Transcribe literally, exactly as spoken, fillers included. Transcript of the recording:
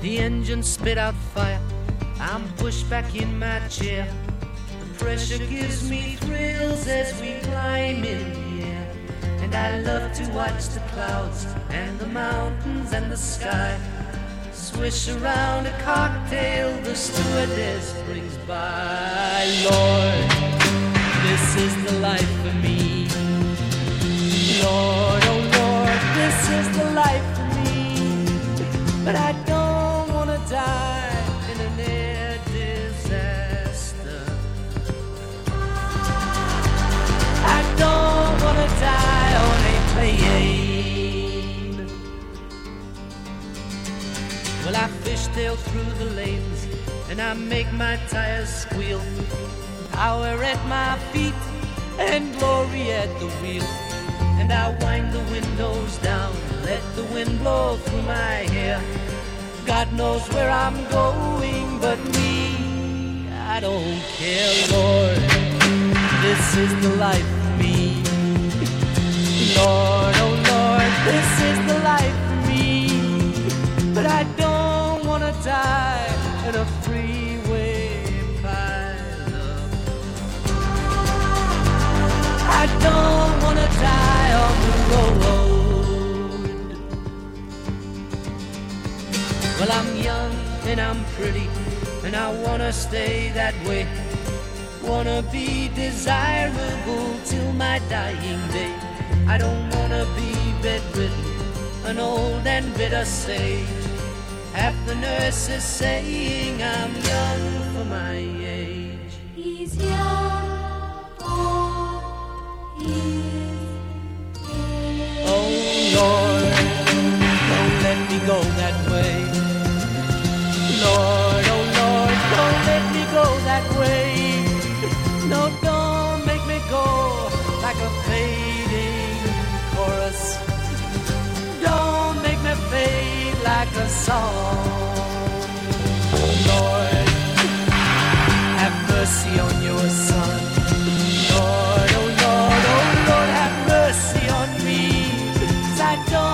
The engine spit out fire, I'm pushed back in my chair. The pressure gives me thrills as we climb in the air. And I love to watch the clouds and the mountains and the sky swish around a cocktail the stewardess brings by. Lord, this is the life for me. Lord, oh Lord, this is the life for me. But I don't want to die in an air disaster. I don't want to die on a plane. Well, I fishtail through the lanes and I make my tires squeal. Power at my feet and glory at the wheel. And I wind the windows down, let the wind blow through my hair. God knows where I'm going, but me, I don't care, Lord. This is the life for me. Lord, oh Lord, this is the life for me. But I don't want to die in a freeway pileup. I don't want to die on the road. Well, I'm young and I'm pretty, and I want to stay that way. Want to be desirable till my dying day. I don't want to be bedridden, an old and bitter sage. Half the nurses saying I'm young for my age. He's young for his age. Oh Lord, don't let me go that way. Lord, oh Lord, don't let me go that way. No, don't make me go like a fading chorus. Don't make me fade like a song. Lord, have mercy on your son. Lord, oh Lord, oh Lord, have mercy on me. 'Cause I don't